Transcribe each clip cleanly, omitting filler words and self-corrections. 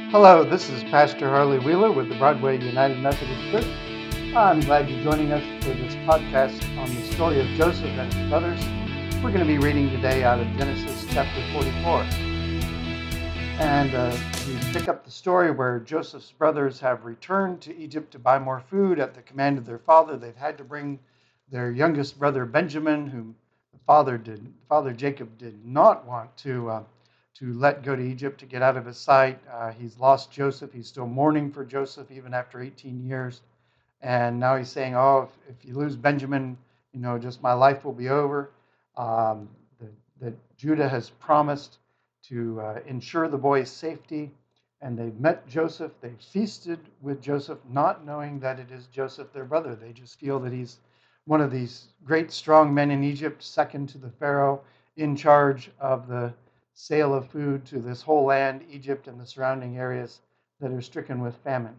Hello, this is Pastor Harley Wheeler with the Broadway United Methodist Church. I'm glad you're joining us for this podcast on the story of Joseph and his brothers. We're going to be reading today out of Genesis chapter 44. And we pick up the story where Joseph's brothers have returned to Egypt to buy more food at the command of their father. They've had to bring their youngest brother Benjamin, whom Father Jacob did not want to let go to Egypt to get out of his sight. He's lost Joseph. He's still mourning for Joseph even after 18 years. And now he's saying, oh, if you lose Benjamin, just my life will be over. Um, that Judah has promised to ensure the boy's safety. And they've met Joseph. They've feasted with Joseph, not knowing that it is Joseph, their brother. They just feel that he's one of these great, strong men in Egypt, second to the Pharaoh, in charge of the sale of food to this whole land, Egypt and the surrounding areas that are stricken with famine.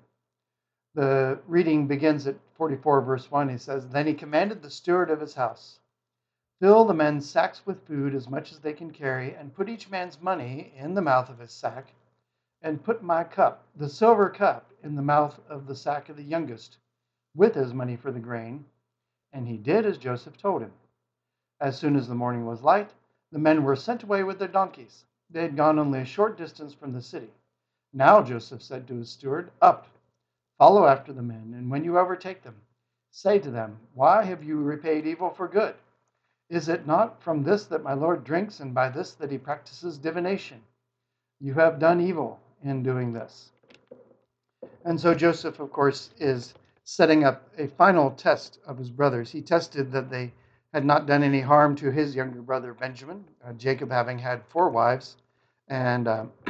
The reading begins at 44, verse 1. He says, Then he commanded the steward of his house, Fill the men's sacks with food as much as they can carry, and put each man's money in the mouth of his sack, and put my cup, the silver cup, in the mouth of the sack of the youngest, with his money for the grain. And he did as Joseph told him. As soon as the morning was light, the men were sent away with their donkeys. They had gone only a short distance from the city. Now Joseph said to his steward, Up, follow after the men, and when you overtake them, say to them, Why have you repaid evil for good? Is it not from this that my Lord drinks, and by this that he practices divination? You have done evil in doing this. And so Joseph, of course, is setting up a final test of his brothers. He tested that they had not done any harm to his younger brother Benjamin, Jacob having had 4 wives, and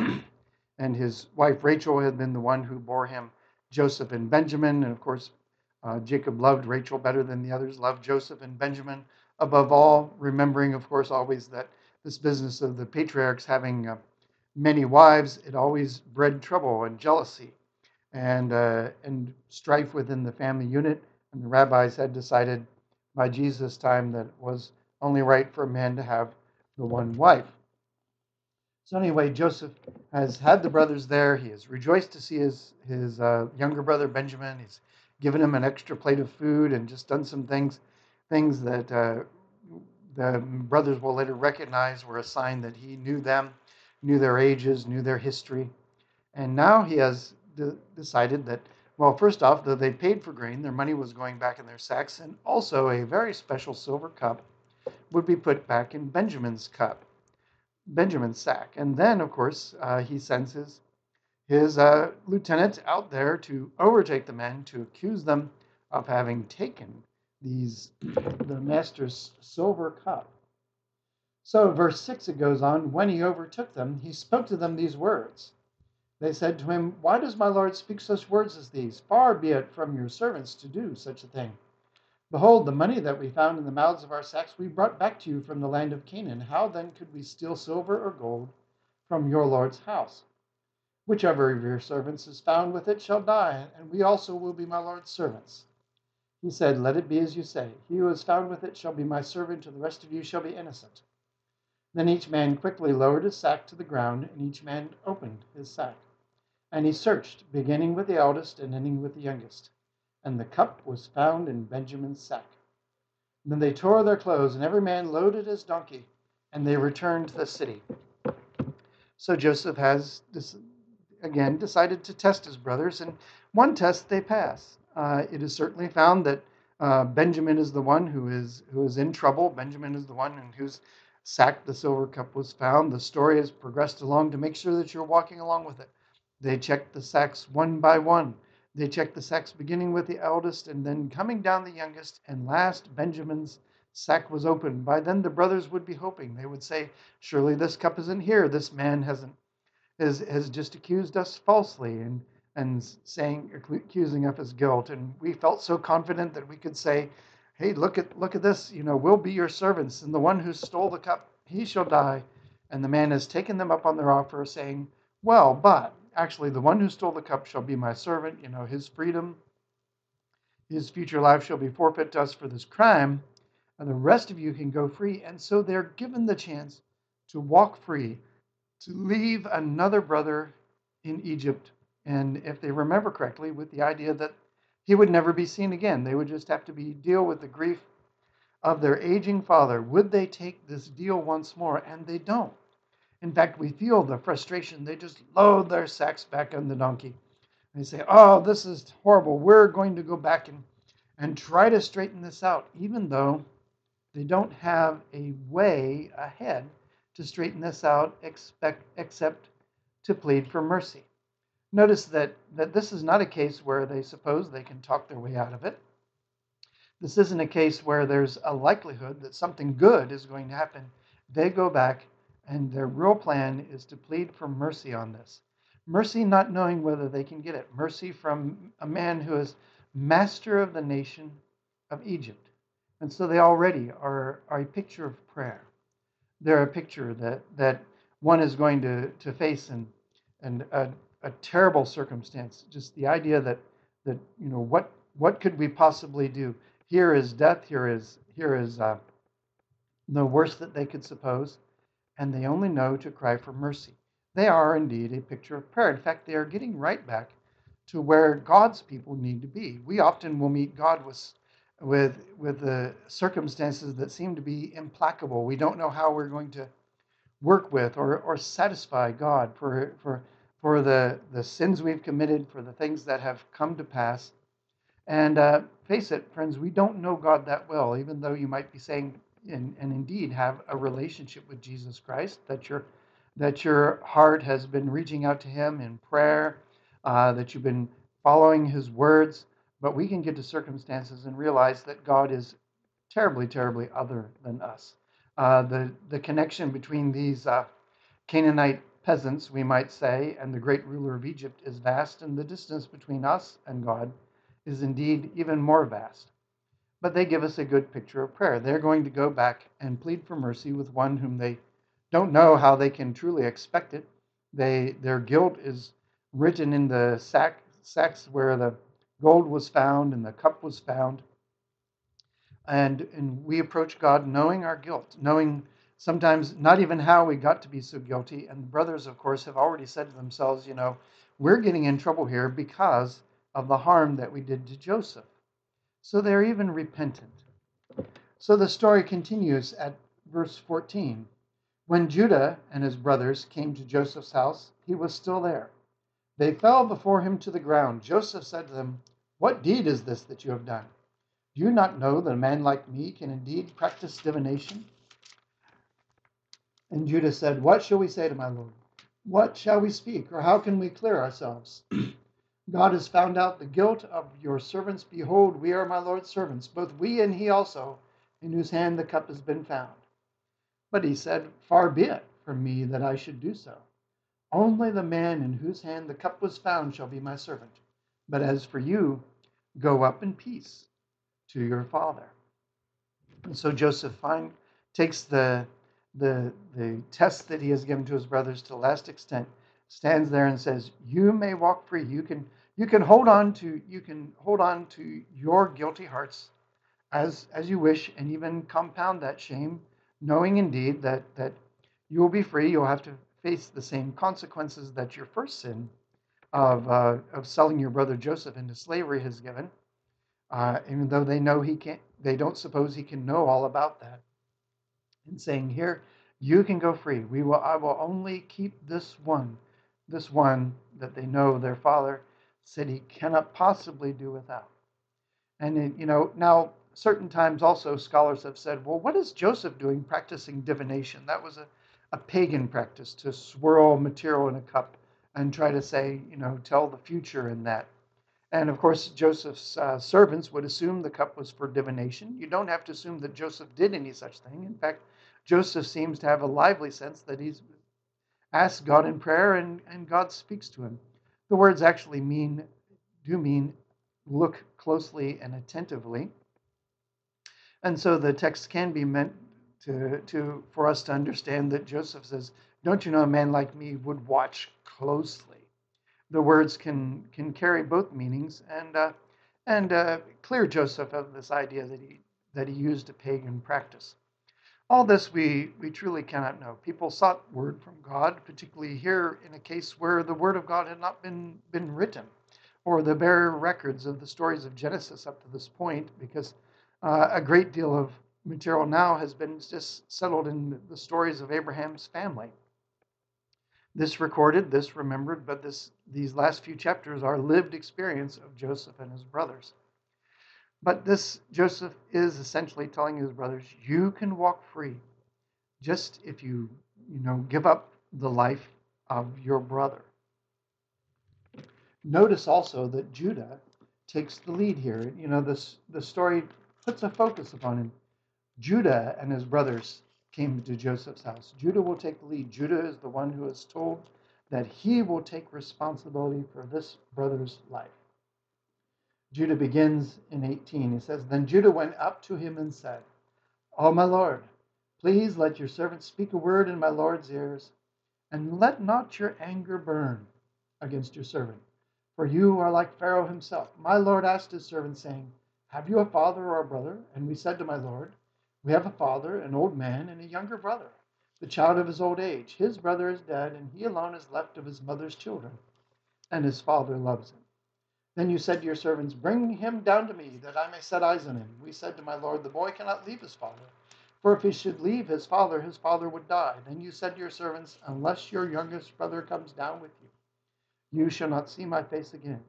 and his wife Rachel had been the one who bore him Joseph and Benjamin. And of course, Jacob loved Rachel better than the others, loved Joseph and Benjamin above all, remembering, of course, always that this business of the patriarchs having many wives, it always bred trouble and jealousy and strife within the family unit. And the rabbis had decided by Jesus' time that it was only right for a man to have the one wife. So anyway, Joseph has had the brothers there. He has rejoiced to see his younger brother Benjamin. He's given him an extra plate of food and just done some things that the brothers will later recognize were a sign that he knew them, knew their ages, knew their history. And now he has decided that, well, first off, that they paid for grain, their money was going back in their sacks, and also a very special silver cup would be put back in Benjamin's sack. And then, of course, he sends his lieutenant out there to overtake the men, to accuse them of having taken the master's silver cup. So, verse 6, it goes on, when he overtook them, he spoke to them these words. They said to him, Why does my Lord speak such words as these? Far be it from your servants to do such a thing. Behold, the money that we found in the mouths of our sacks we brought back to you from the land of Canaan. How then could we steal silver or gold from your Lord's house? Whichever of your servants is found with it shall die, and we also will be my Lord's servants. He said, Let it be as you say. He who is found with it shall be my servant, and the rest of you shall be innocent. Then each man quickly lowered his sack to the ground, and each man opened his sack. And he searched, beginning with the eldest and ending with the youngest. And the cup was found in Benjamin's sack. And then they tore their clothes, and every man loaded his donkey, and they returned to the city. So Joseph has, again, decided to test his brothers, and one test they pass. It is certainly found that Benjamin is the one who is in trouble. Benjamin is the one in whose sack the silver cup was found. The story has progressed along to make sure that you're walking along with it. They checked the sacks one by one. They checked the sacks beginning with the eldest and then coming down the youngest, and last Benjamin's sack was opened. By then the brothers would be hoping. They would say, surely this cup isn't here. This man has just accused us falsely and accusing of his guilt. And we felt so confident that we could say, hey, look at this, we'll be your servants. And the one who stole the cup, he shall die. And the man has taken them up on their offer, saying, well, but actually the one who stole the cup shall be my servant. His freedom, his future life shall be forfeit to us for this crime, and the rest of you can go free. And so they're given the chance to walk free, to leave another brother in Egypt, and if they remember correctly, with the idea that he would never be seen again. They would just have to deal with the grief of their aging father. Would they take this deal once more? And they don't. In fact, we feel the frustration. They just load their sacks back on the donkey. They say, oh, this is horrible. We're going to go back and try to straighten this out, even though they don't have a way ahead to straighten this out except to plead for mercy. Notice that this is not a case where they suppose they can talk their way out of it. This isn't a case where there's a likelihood that something good is going to happen. They go back, and their real plan is to plead for mercy on this. Mercy not knowing whether they can get it. Mercy from a man who is master of the nation of Egypt. And so they already are a picture of prayer. They're a picture that one is going to face and a terrible circumstance. Just the idea that what could we possibly do? Here is death. Here is the worst that they could suppose, and they only know to cry for mercy. They are indeed a picture of prayer. In fact, they are getting right back to where God's people need to be. We often will meet God with the circumstances that seem to be implacable. We don't know how we're going to work with or satisfy God for the sins we've committed, for the things that have come to pass. And face it, friends, we don't know God that well, even though you might be saying and indeed have a relationship with Jesus Christ, that your heart has been reaching out to him in prayer, that you've been following his words. But we can get to circumstances and realize that God is terribly, terribly other than us. The connection between these Canaanite peasants, we might say, and the great ruler of Egypt is vast, and the distance between us and God is indeed even more vast. But they give us a good picture of prayer. They're going to go back and plead for mercy with one whom they don't know how they can truly expect it. Their guilt is written in the sacks where the gold was found and the cup was found. And we approach God knowing our guilt, knowing sometimes not even how we got to be so guilty. And the brothers, of course, have already said to themselves, we're getting in trouble here because of the harm that we did to Joseph. So they're even repentant. So the story continues at verse 14. When Judah and his brothers came to Joseph's house, he was still there. They fell before him to the ground. Joseph said to them, "What deed is this that you have done? Do you not know that a man like me can indeed practice divination?" And Judah said, "What shall we say to my Lord? What shall we speak, or how can we clear ourselves? God has found out the guilt of your servants. Behold, we are my Lord's servants, both we and he also, in whose hand the cup has been found." But he said, "Far be it from me that I should do so. Only the man in whose hand the cup was found shall be my servant. But as for you, go up in peace to your father." And so Joseph takes the test that he has given to his brothers to the last extent, stands there and says, "You may walk free. You can hold on to your guilty hearts as you wish, and even compound that shame, knowing indeed that you will be free. You'll have to face the same consequences that your first sin of selling your brother Joseph into slavery has given, even though they don't suppose he can know all about that. And saying, "Here, you can go free. I will only keep this one that they know their father said he cannot possibly do without." And now certain times also scholars have said, well, what is Joseph doing practicing divination? That was a pagan practice, to swirl material in a cup and try to say, tell the future in that. And of course, Joseph's servants would assume the cup was for divination. You don't have to assume that Joseph did any such thing. In fact, Joseph seems to have a lively sense that he's asked God in prayer and God speaks to him. The words actually mean look closely and attentively. And so the text can be meant for us to understand that Joseph says, "Don't you know a man like me would watch closely?" The words can carry both meanings and clear Joseph of this idea that he used a pagan practice. All this we truly cannot know. People sought word from God, particularly here in a case where the word of God had not been written, or the bare records of the stories of Genesis up to this point, because a great deal of material now has been just settled in the stories of Abraham's family. This recorded, this remembered, but these last few chapters are lived experience of Joseph and his brothers. But this Joseph is essentially telling his brothers, you can walk free just if you give up the life of your brother. Notice also that Judah takes the lead here. The story puts a focus upon him. Judah and his brothers came to Joseph's house. Judah will take the lead. Judah is the one who is told that he will take responsibility for this brother's life. Judah begins in 18. He says, then Judah went up to him and said, oh, my Lord, please let your servant speak a word in my Lord's ears, and let not your anger burn against your servant. For you are like Pharaoh himself. My Lord asked his servant, saying, have you a father or a brother? And we said to my Lord, we have a father, an old man, and a younger brother, the child of his old age. His brother is dead, and he alone is left of his mother's children, and his father loves him. Then you said to your servants, bring him down to me, that I may set eyes on him. We said to my Lord, the boy cannot leave his father, for if he should leave his father would die. Then you said to your servants, unless your youngest brother comes down with you, you shall not see my face again.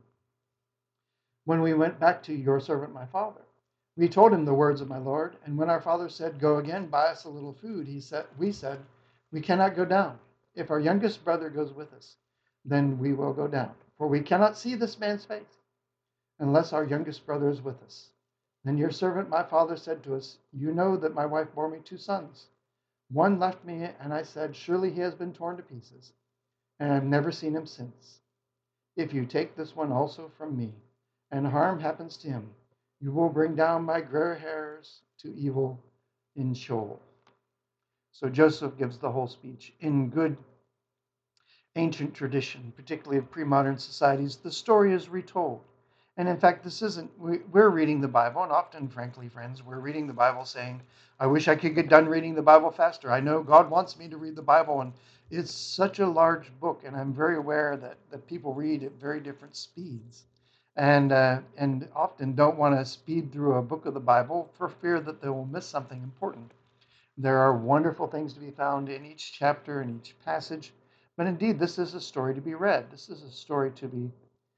When we went back to your servant my father, we told him the words of my Lord, and when our father said, go again, buy us a little food, we said, we cannot go down. If our youngest brother goes with us, then we will go down, for we cannot see this man's face, unless our youngest brother is with us. Then your servant my father said to us, you know that my wife bore me 2 sons. One left me, and I said, surely he has been torn to pieces, and I have never seen him since. If you take this one also from me, and harm happens to him, you will bring down my gray hairs to evil in Sheol. So Joseph gives the whole speech. In good ancient tradition, particularly of pre-modern societies, the story is retold. And in fact, we're reading the Bible, and often, frankly, friends, we're reading the Bible saying, I wish I could get done reading the Bible faster. I know God wants me to read the Bible, and it's such a large book, and I'm very aware that people read at very different speeds, and often don't want to speed through a book of the Bible for fear that they will miss something important. There are wonderful things to be found in each chapter and each passage, but indeed, this is a story to be read. This is a story to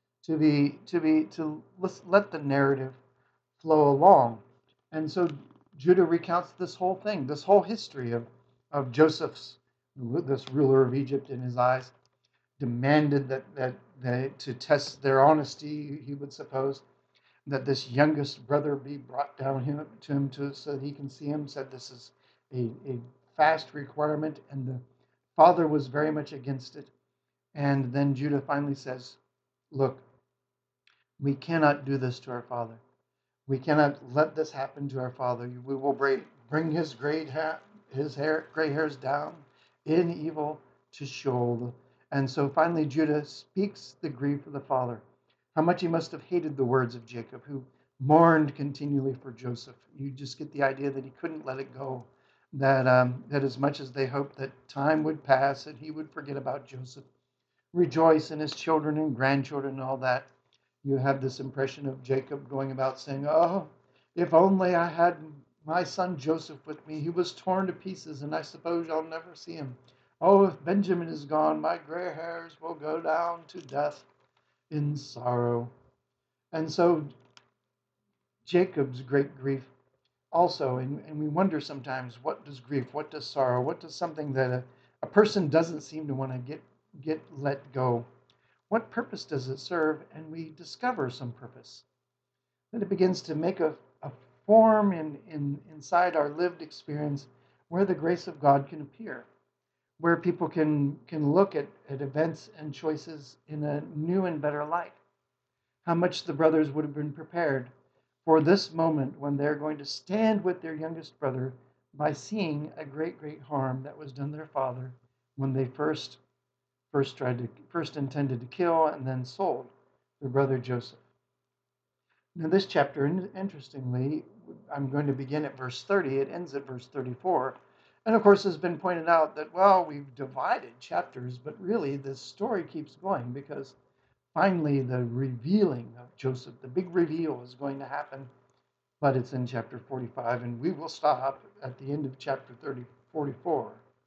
let the narrative flow along. And so Judah recounts this whole thing, this whole history of Joseph's, this ruler of Egypt in his eyes, demanded that to test their honesty, he would suppose, that this youngest brother be brought down to him so that he can see him, said this is a fast requirement, and the father was very much against it. And then Judah finally says, look, we cannot do this to our father. We cannot let this happen to our father. We will bring his gray hairs down in evil to Sheol. And so finally Judah speaks the grief of the father, how much he must have hated the words of Jacob, who mourned continually for Joseph. You just get the idea that he couldn't let it go, that as much as they hoped that time would pass and he would forget about Joseph, rejoice in his children and grandchildren and all that, you have this impression of Jacob going about saying, oh, if only I had my son Joseph with me. He was torn to pieces, and I suppose I'll never see him. Oh, if Benjamin is gone, my gray hairs will go down to death in sorrow. And so Jacob's great grief also, and we wonder sometimes, what does grief, what does sorrow, what does something that a person doesn't seem to want to get let go, what purpose does it serve? And we discover some purpose. Then it begins to make a form inside our lived experience where the grace of God can appear, where people can look at events and choices in a new and better light. How much the brothers would have been prepared for this moment when they're going to stand with their youngest brother by seeing a great harm that was done to their father when they first intended to kill and then sold their brother Joseph. Now this chapter, interestingly, I'm going to begin at verse 30. It ends at verse 34. And of course, it's been pointed out that, well, we've divided chapters, but really this story keeps going because finally the revealing of Joseph, the big reveal, is going to happen, but it's in chapter 45, and we will stop at the end of chapter 44.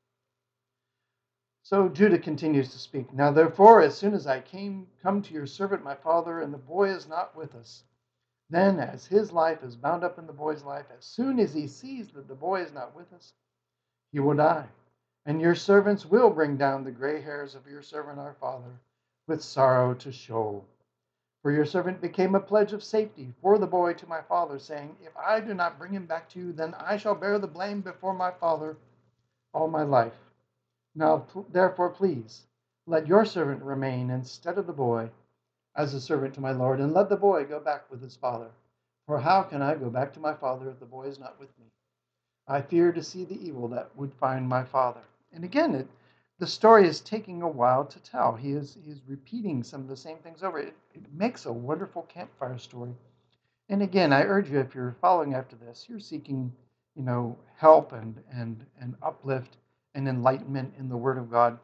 So Judah continues to speak. Now, therefore, as soon as I come to your servant, my father, and the boy is not with us, then as his life is bound up in the boy's life, as soon as he sees that the boy is not with us, he will die. And your servants will bring down the gray hairs of your servant our father with sorrow to Sheol. For your servant became a pledge of safety for the boy to my father, saying, if I do not bring him back to you, then I shall bear the blame before my father all my life. Now, therefore, please, let your servant remain instead of the boy as a servant to my Lord, and let the boy go back with his father. For how can I go back to my father if the boy is not with me? I fear to see the evil that would find my father. And again, the story is taking a while to tell. He's repeating some of the same things over. It makes a wonderful campfire story. And again, I urge you, if you're following after this, you're seeking, help and uplift and enlightenment in the Word of God.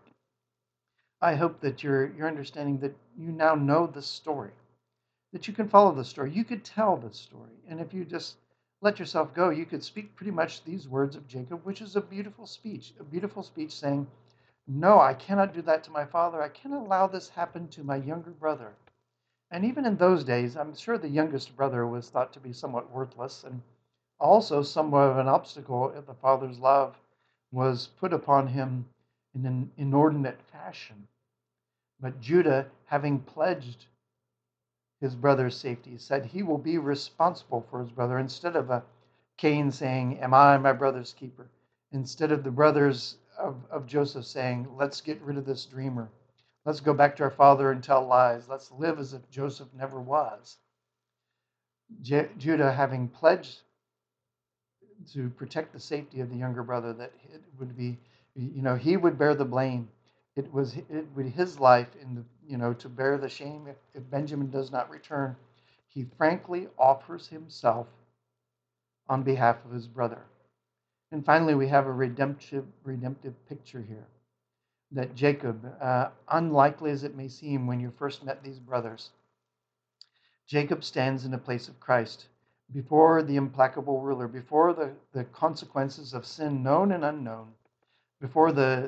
I hope that you're understanding that you now know the story, that you can follow the story. You could tell the story. And if you just let yourself go, you could speak pretty much these words of Jacob, which is a beautiful speech saying, no, I cannot do that to my father. I cannot allow this happen to my younger brother. And even in those days, I'm sure the youngest brother was thought to be somewhat worthless and also somewhat of an obstacle if the father's love was put upon him in an inordinate fashion. But Judah, having pledged his brother's safety, said he will be responsible for his brother, instead of Cain saying, am I my brother's keeper? Instead of the brothers of Joseph saying, let's get rid of this dreamer. Let's go back to our father and tell lies. Let's live as if Joseph never was. Judah, having pledged to protect the safety of the younger brother, that it would be, he would bear the blame. It would be his life to bear the shame if Benjamin does not return. He frankly offers himself on behalf of his brother. And finally, we have a redemptive picture here. That Jacob, unlikely as it may seem when you first met these brothers, Jacob stands in the place of Christ before the implacable ruler, before the consequences of sin known and unknown, before the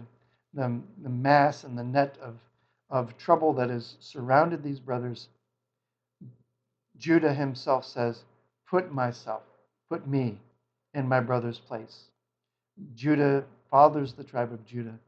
mass and the net of trouble that has surrounded these brothers. Judah himself says, put me in my brother's place. Judah fathers the tribe of Judah,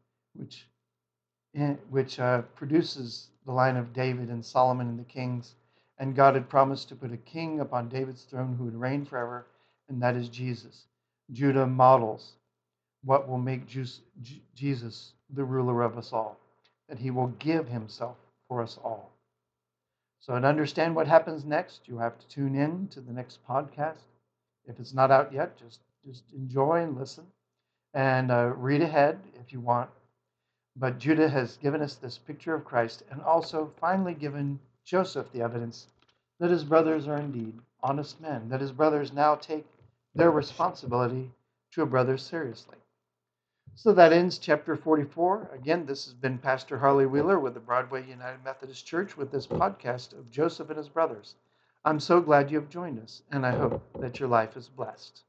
which produces the line of David and Solomon and the kings. And God had promised to put a king upon David's throne who would reign forever, and that is Jesus. Judah models what will make Jesus the ruler of us all, that he will give himself for us all. So to understand what happens next, you have to tune in to the next podcast. If it's not out yet, just enjoy and listen, and read ahead if you want. But Judah has given us this picture of Christ, and also finally given Joseph the evidence that his brothers are indeed honest men, that his brothers now take their responsibility to a brother seriously. So that ends chapter 44. Again, this has been Pastor Harley Wheeler with the Broadway United Methodist Church with this podcast of Joseph and his brothers. I'm so glad you have joined us, and I hope that your life is blessed.